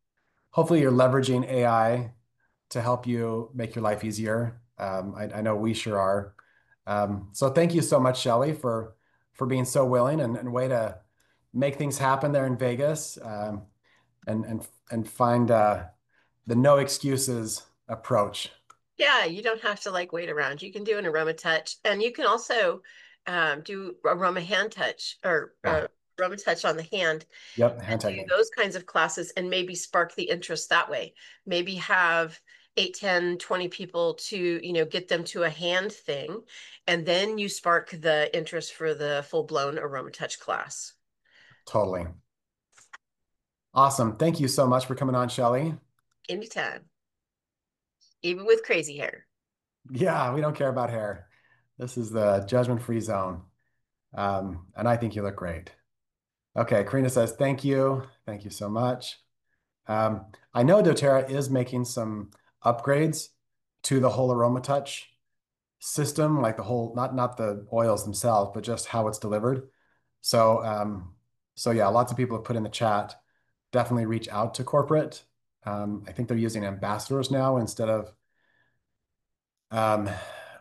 hopefully you're leveraging AI to help you make your life easier. I know we sure are. So thank you so much, Shelley, for being so willing and way to make things happen there in Vegas, and find the no excuses approach. Yeah, you don't have to like wait around. You can do an aroma touch, and you can also do aroma hand touch or Yeah. aroma touch on the hand Yep. and Hand do technique. those kinds of classes and maybe spark the interest that way. Maybe have 8, 10, 20 people to, get them to a hand thing, and then you spark the interest for the full-blown aroma touch class. Totally. Awesome. Thank you so much for coming on, Shelley. Anytime, even with crazy hair. Yeah, we don't care about hair. This is the judgment-free zone. And I think you look great. Okay, Karina says, thank you. Thank you so much. I know doTERRA is making some upgrades to the whole Aroma Touch system, like the whole, not the oils themselves, but just how it's delivered. So, so yeah, lots of people have put in the chat, definitely reach out to corporate. I think they're using ambassadors now instead of um,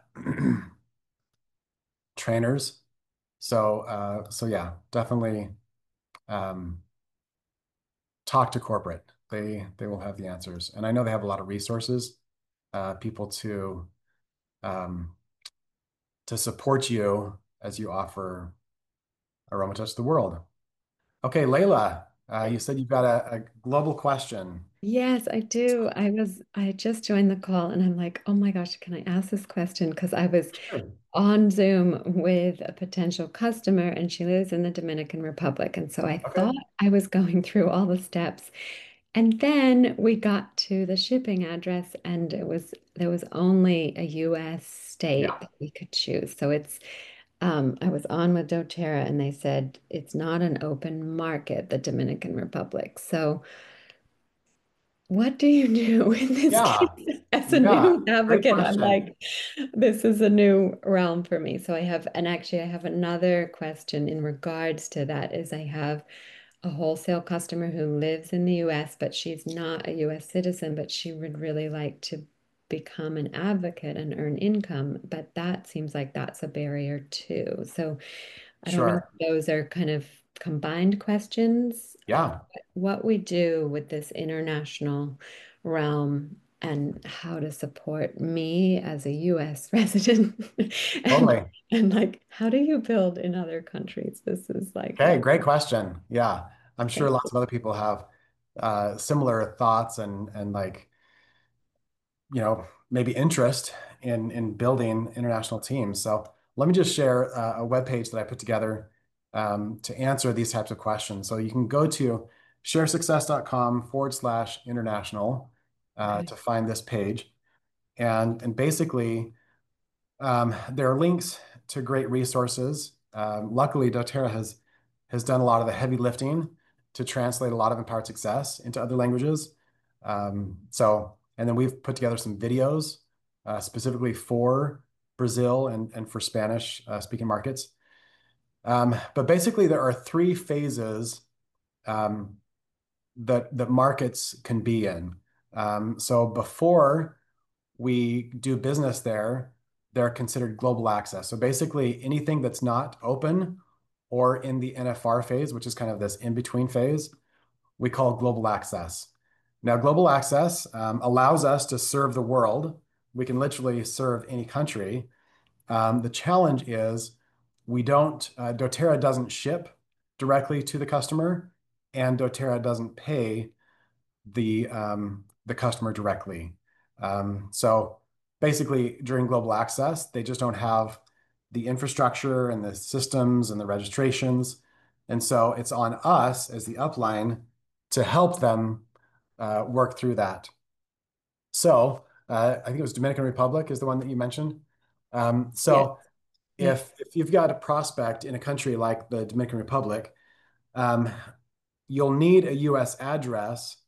trainers. So yeah, definitely um, talk to corporate. They will have the answers, and I know they have a lot of resources, people um, to support you as you offer Aromatouch to the world. Okay, Layla, you said you've got a global question. Yes, I do. I just joined the call and I'm like, oh my gosh, can I ask this question? Because I was Sure. on Zoom with a potential customer and she lives in the Dominican Republic. And so I Okay. thought I was going through all the steps. And then we got to the shipping address and there was only a US state Yeah. that we could choose. So I was on with doTERRA and they said it's not an open market, the Dominican Republic. So what do you do in this Yeah. case? As a Yeah. new Great advocate, I'm question. like, this is a new realm for me. So I have, and actually, I have another question in regards to that. Is I have a wholesale customer who lives in the US, but she's not a US citizen, but she would really like to become an advocate and earn income. But that seems like that's a barrier too. So I don't know Sure. if those are kind of combined questions of Yeah. what we do with this international realm and how to support me as a US resident and Totally. and like how do you build in other countries? This is like Okay, a great question. Yeah. I'm sure thank lots of other people have similar thoughts and like, maybe interest in building international teams. So let me just share a web page that I put together to answer these types of questions. So you can go to sharesuccess.com/international okay. to find this page. And basically, there are links to great resources. Luckily, doTERRA has done a lot of the heavy lifting to translate a lot of Empowered Success into other languages. And then we've put together some videos specifically for Brazil and for Spanish speaking markets. But basically, there are three phases um, that markets can be in. So before we do business there, they're considered global access. So basically, anything that's not open or in the NFR phase, which is kind of this in-between phase, we call global access. Now, global access allows us to serve the world. We can literally serve any country. The challenge is doTERRA doesn't ship directly to the customer, and doTERRA doesn't pay the customer directly. So basically, during global access, they just don't have the infrastructure and the systems and the registrations. And so it's on us as the upline to help them work through that. So I think it was Dominican Republic is the one that you mentioned. Yes. So Yeah. if you've got a prospect in a country like the Dominican Republic, um, you'll need a US address.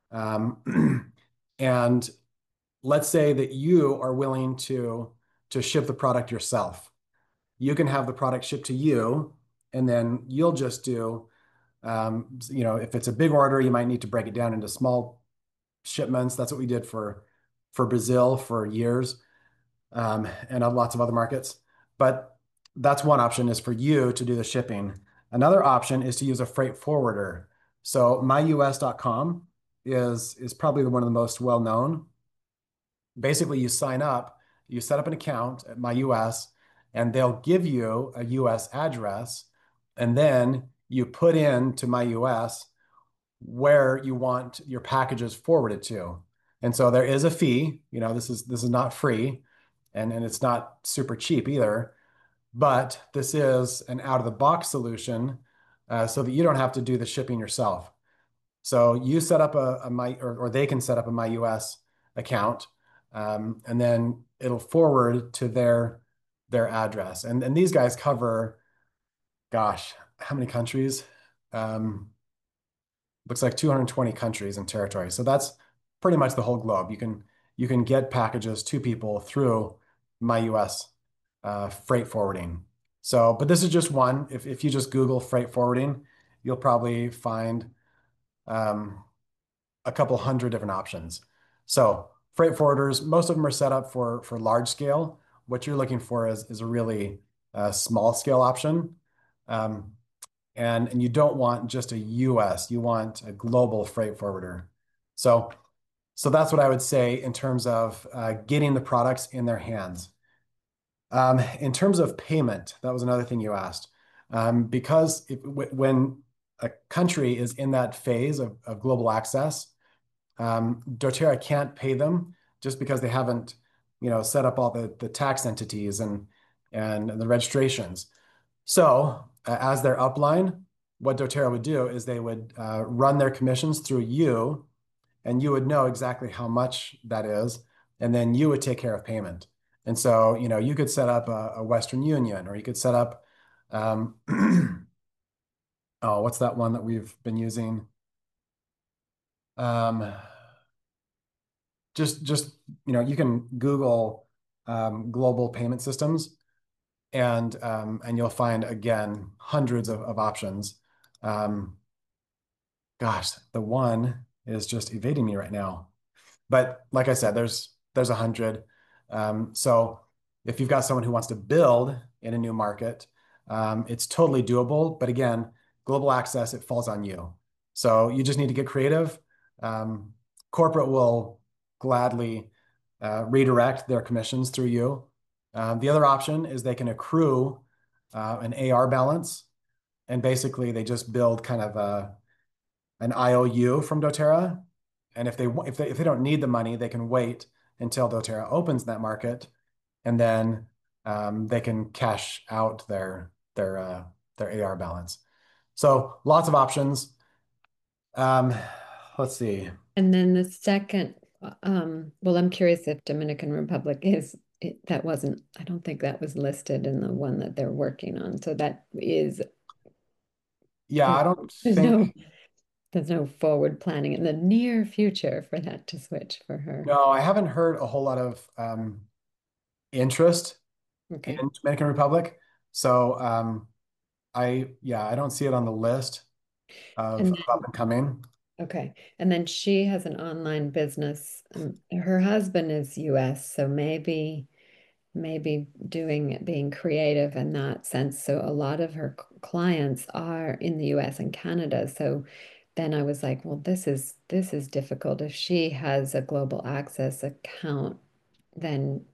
And let's say that you are willing to ship the product yourself. You can have the product shipped to you, and then you'll just do, if it's a big order, you might need to break it down into small shipments. That's what we did for Brazil for years, and lots of other markets. But that's one option is for you to do the shipping. Another option is to use a freight forwarder. So myus.com is probably one of the most well known. Basically, you sign up, you set up an account at MyUS, and they'll give you a US address, and then you put in to MyUS where you want your packages forwarded to. And so there is a fee. This is not free, and it's not super cheap either. But this is an out-of-the-box solution, so that you don't have to do the shipping yourself. So you set up a my or they can set up a MyUS account, and then it'll forward to their address. And these guys cover, gosh, how many countries? Looks like 220 countries and territories. So that's pretty much the whole globe. You can get packages to people through MyUS freight forwarding. So, but this is just one. If you just Google freight forwarding, you'll probably find um, a couple hundred different options. So freight forwarders, most of them are set up for large scale. What you're looking for is a really small scale option. Um, and you don't want just a US, you want a global freight forwarder. So that's what I would say in terms of getting the products in their hands. In terms of payment, that was another thing you asked. Because when a country is in that phase of global access, doTERRA can't pay them just because they haven't, set up all the tax entities and the registrations. So as their upline, what doTERRA would do is they would run their commissions through you, and you would know exactly how much that is, and then you would take care of payment. And so, you could set up a Western Union, or you could set up, um, oh, what's that one that we've been using? Um, just you can Google global payment systems, and you'll find again hundreds of options. Um, Gosh, the one is just evading me right now. But like I said, there's 100. So if you've got someone who wants to build in a new market, it's totally doable. But again, global access, it falls on you. So you just need to get creative. Um, Corporate will gladly redirect their commissions through you. The other option is they can accrue an AR balance, and basically they just build kind of an IOU from doTERRA. And if they don't need the money, they can wait until doTERRA opens that market, and then they can cash out their AR balance. So lots of options. Um, let's see. And then the second, well, I'm curious if Dominican Republic that wasn't, I don't think that was listed in the one that they're working on. So that is, Yeah, I don't there's no, think. there's no forward planning in the near future for that to switch for her. No, I haven't heard a whole lot of interest in Okay. Dominican Republic. So I don't see it on the list of And up and coming. okay. And then she has an online business. Her husband is US, so maybe being creative in that sense. So a lot of her clients are in the US and Canada. So then I was like, well, this is difficult. If she has a global access account, then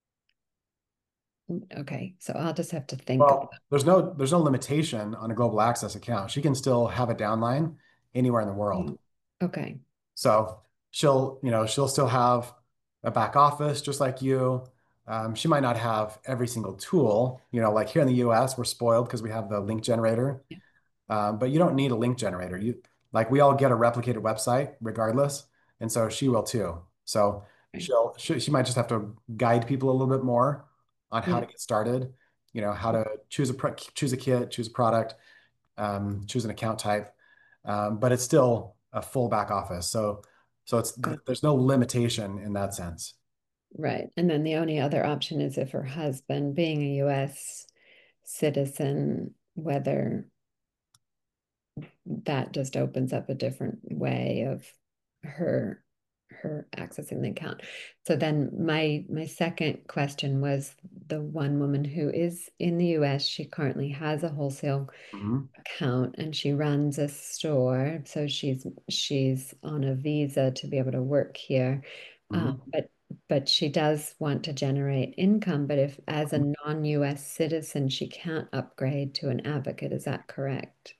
okay. So I'll just have to think about. Well, there's no limitation on a global access account. She can still have a downline anywhere in the world. Okay. So she'll still have a back office just like you. She might not have every single tool. Like here in the US, we're spoiled because we have the link generator. Yeah. But you don't need a link generator. We all get a replicated website regardless, and so she will too. So Right. she might just have to guide people a little bit more on how Yeah. to get started. How to choose choose a kit, choose a product, choose an account type. But it's still a full back office. So Got there's no limitation in that sense. Right. And then the only other option is if her husband, being a US citizen, whether that just opens up a different way of her her accessing the account. So then my second question was the one woman who is in the US, she currently has a wholesale Mhm. account and she runs a store. So she's on a visa to be able to work here. Mhm. But she does want to generate income. But if as a non-US citizen, she can't upgrade to an advocate, is that correct?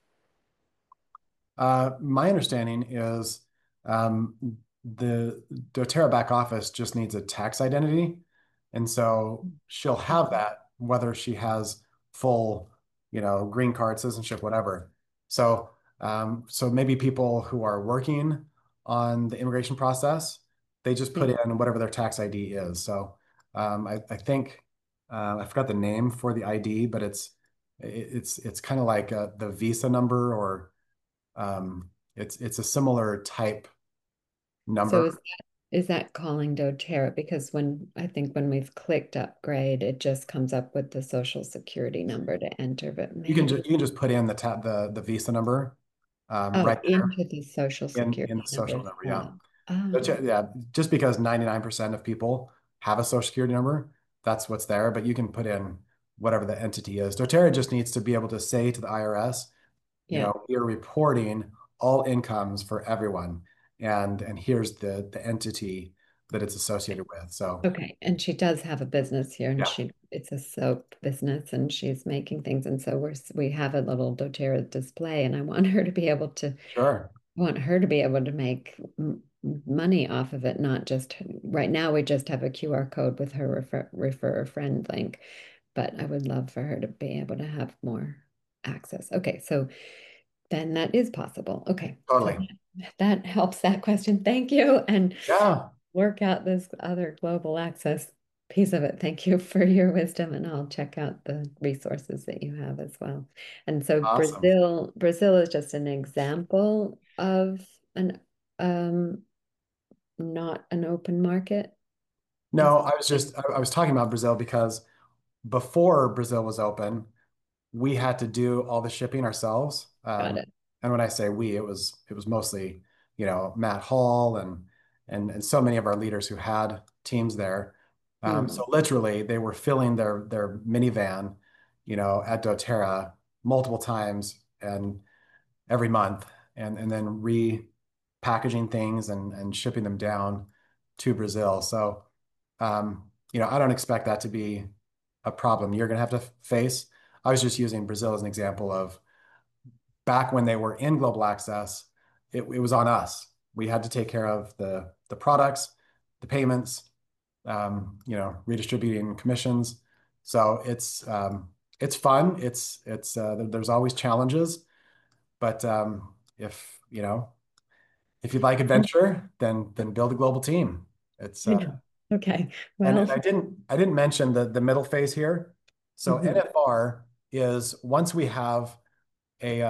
My understanding is um, the doTERRA back office just needs a tax identity. And so she'll have Okay. that whether she has full, green card, citizenship, whatever. So maybe people who are working on the immigration process, they just put Yeah. in whatever their tax ID is. So I think I forgot the name for the ID, but it's kind of like the visa number or it's a similar type So number. is that calling doTERRA? Because when we've clicked upgrade, it just comes up with the social security number to enter, but You maybe can just put in the visa number right oh, there into the social in the security number social as number. Yeah. well. Oh, Yeah, just because 99% of people have a social security number, that's what's there. But you can put in whatever the entity is. doTERRA just needs to be able to say to the IRS, yeah. we are reporting all incomes for everyone, and here's the entity that it's associated with. So Okay. And she does have a business here and yeah, it's a soap business and she's making things. And so we have a little doTERRA display and I want her to be able to sure. want her to be able to make money off of it, not just right now we just have a QR code with her refer a friend link, but I would love for her to be able to have more access. Okay, so then that is possible. Okay, so Totally. that helps that question. Thank you. And Yeah. work out this other global access piece of it. Thank you for your wisdom, and I'll check out the resources that you have as well. And so Awesome. Brazil is just an example of an not an open market. Is No, I was talking about Brazil because before Brazil was open, we had to do all the shipping ourselves. got it. And when I say we, it was mostly, Matt Hall and so many of our leaders who had teams there. So Mm, literally they were filling their minivan, at doTERRA multiple times and every month and then repackaging things and shipping them down to Brazil. So I don't expect that to be a problem you're going to have to face. I was just using Brazil as an example of back when they were in global access, it was on us. We had to take care of the products, the payments, redistributing commissions. So it's fun. There's always challenges, but if you'd like mm, adventure, then build a global team. It's I know. Okay. and Well, I didn't mention the middle phase here. So mhm, NFR is once we have a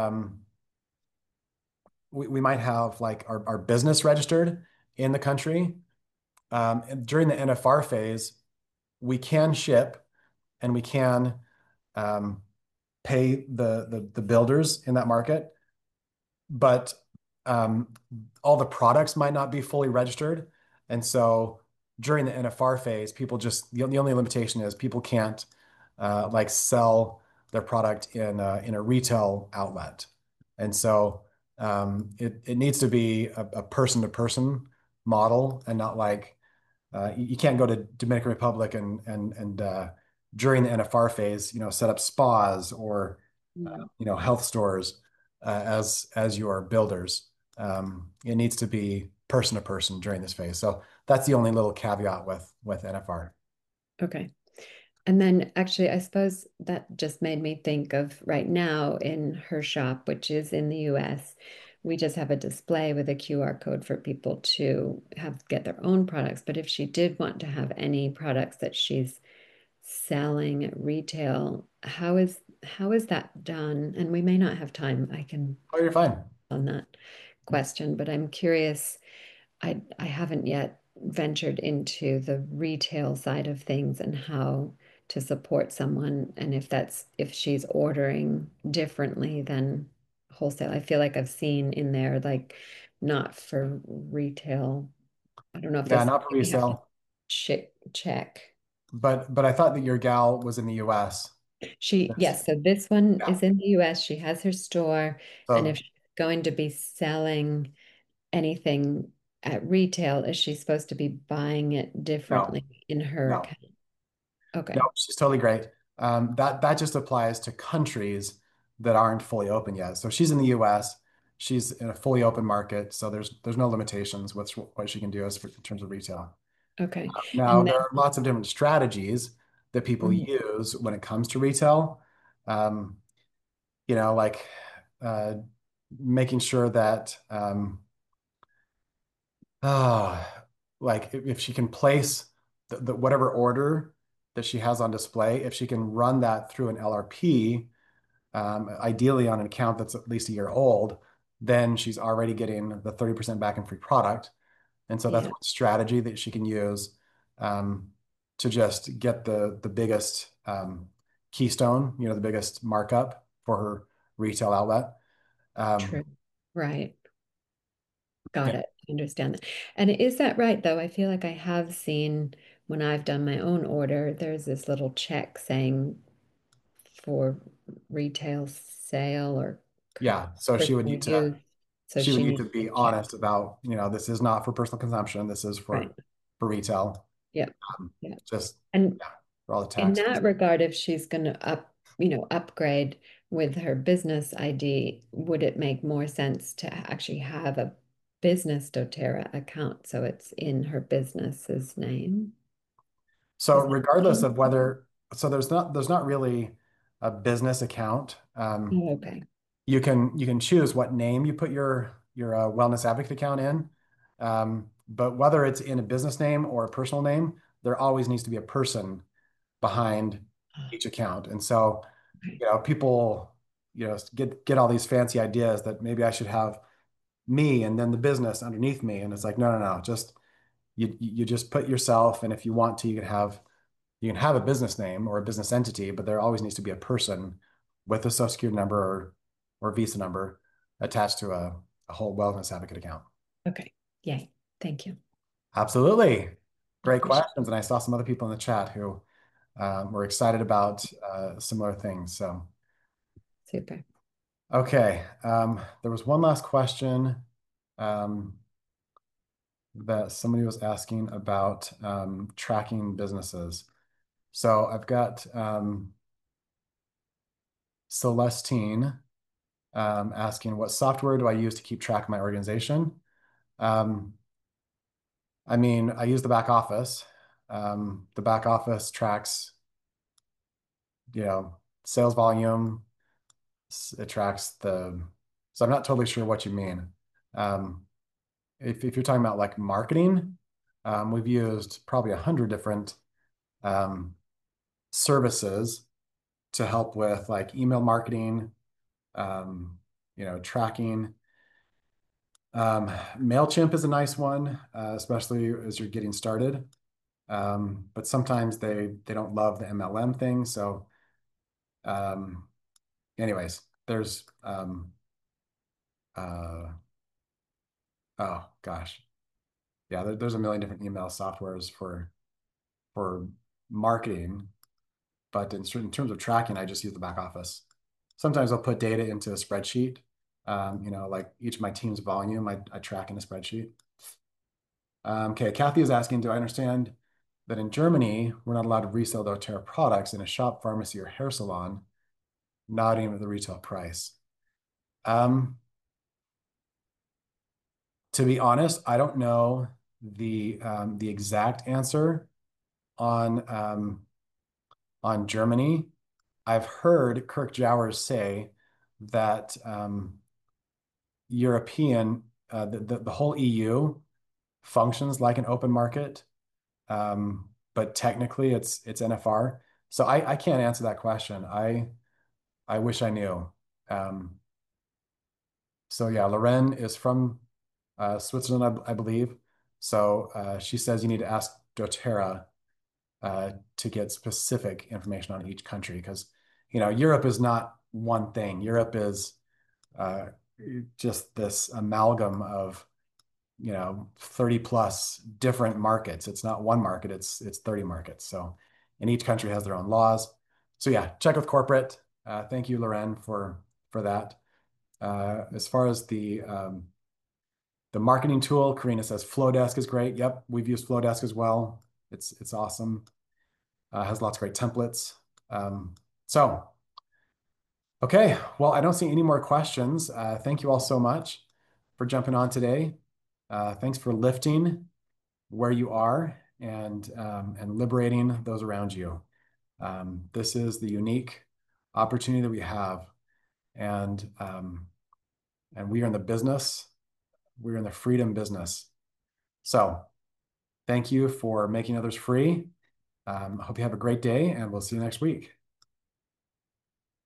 we might have like our business registered in the country. And during the NFR phase, we can ship and we can um, pay the builders in that market, but um, all the products might not be fully registered. And so during the NFR phase, people just the only limitation is people can't like sell their product in a retail outlet. And so it needs to be a person to person model and not like you can't go to Dominican Republic and during the NFR phase, set up spas or mm, health stores as your builders. It needs to be person to person during this phase. So that's the only little caveat with NFR. okay. And then actually, I suppose that just made me think of right now in her shop, which is in the US, we just have a display with a QR code for people to have get their own products. But if she did want to have any products that she's selling at retail, how is that done? And we may not have time, I can Oh, you're fine. on that question, but I'm curious. I haven't yet ventured into the retail side of things and how to support someone and if she's ordering differently than wholesale. I feel like I've seen in there like not for retail I don't know if Yeah, this not for we have to resale. check. But I thought that your gal was in the US. Yes, so this one Yeah. is in the US. She has her store, and if So she's going to be selling anything at retail, is she supposed to be buying it no, differently in her no, account? no, Okay. she's totally great. That just applies to countries that aren't fully open yet. So she's in the US. She's in a fully open market, so there's no limitations with what she can do in terms of retail. Okay. Now, And there are lots of different strategies that people then use when it comes to retail. Um, like uh, making sure that uh, like if she can place the whatever order that she has on display, if she can run that through an LRP, ideally on an account that's at least a year old, then she's already getting the 30% back in free product. And so that's yeah, one strategy that she can use um, to just get the biggest keystone, the biggest markup for her retail outlet. Um, true. Right. Got yeah, it. I understand that. And is that right, though? I feel like I have seen when I've done my own order, there's this little check saying for retail sale or yeah. So she would personal need to use. So she would she need needs to to be check. honest about, this is not for personal consumption. This is Right. for retail. Yeah. Um, Yeah. just And yeah, for all the in taxes. that regard, if she's going to upgrade with her business ID, would it make more sense to actually have a business doTERRA account so it's in her business's name? So Is that regardless true? of whether, so there's not really a business account. Oh, okay. You can choose what name you put your wellness advocate account in. But whether it's in a business name or a personal name, there always needs to be a person behind Ah, each account. And so, okay. people, get all these fancy ideas that maybe I should have me and then the business underneath me. And it's like, no, no, no, just you just put yourself, and if you want to, you can have a business name or a business entity, but there always needs to be a person with a social security number or Visa number attached to a whole wellness advocate account. Okay. Yay. Thank you. Absolutely. I Great appreciate questions. And I saw some other people in the chat who were excited about similar things. So, it. Super. okay. There was one last question um, that somebody was asking about tracking businesses. So I've got Celestine asking, what software do I use to keep track of my organization? Um, I mean, I use the back office. The back office tracks, sales volume. It tracks so I'm not totally sure what you mean. Um, if you're talking about like marketing, we've used probably 100 different um, services to help with like email marketing, tracking. MailChimp is a nice one, especially as you're getting started. But sometimes they don't love the MLM thing. So, um, anyways, there's uh, oh gosh, yeah, there's a million different email softwares for marketing, but in terms of tracking, I just use the back office. Sometimes I'll put data into a spreadsheet. Like each of my team's volume, I track in a spreadsheet. Okay, Kathy is asking, do I understand that in Germany, we're not allowed to resell doTERRA products in a shop, pharmacy, or hair salon, not even at the retail price? Um, to be honest, I don't know the exact answer on Germany. I've heard Kirk Jowers say that European the whole EU functions like an open market, but technically it's NFR. So I can't answer that question. I wish I knew. Um, so yeah, Loren is from Switzerland, I believe. So she says you need to ask doTERRA to get specific information on each country because Europe is not one thing. Europe is uh, just this amalgam of 30 plus different markets. It's not one market, it's 30 markets. So, and each country has their own laws. So yeah, check with corporate. Thank you, Loren, for that. As far as the marketing tool, Karina says Flowdesk is great. Yep, we've used Flowdesk as well. It's awesome. Has lots of great templates. So, okay, well, I don't see any more questions. Thank you all so much for jumping on today. Thanks for lifting where you are and liberating those around you. This is the unique opportunity that we have, and we are in the business. We're in the freedom business. So, thank you for making others free. I hope you have a great day, and we'll see you next week.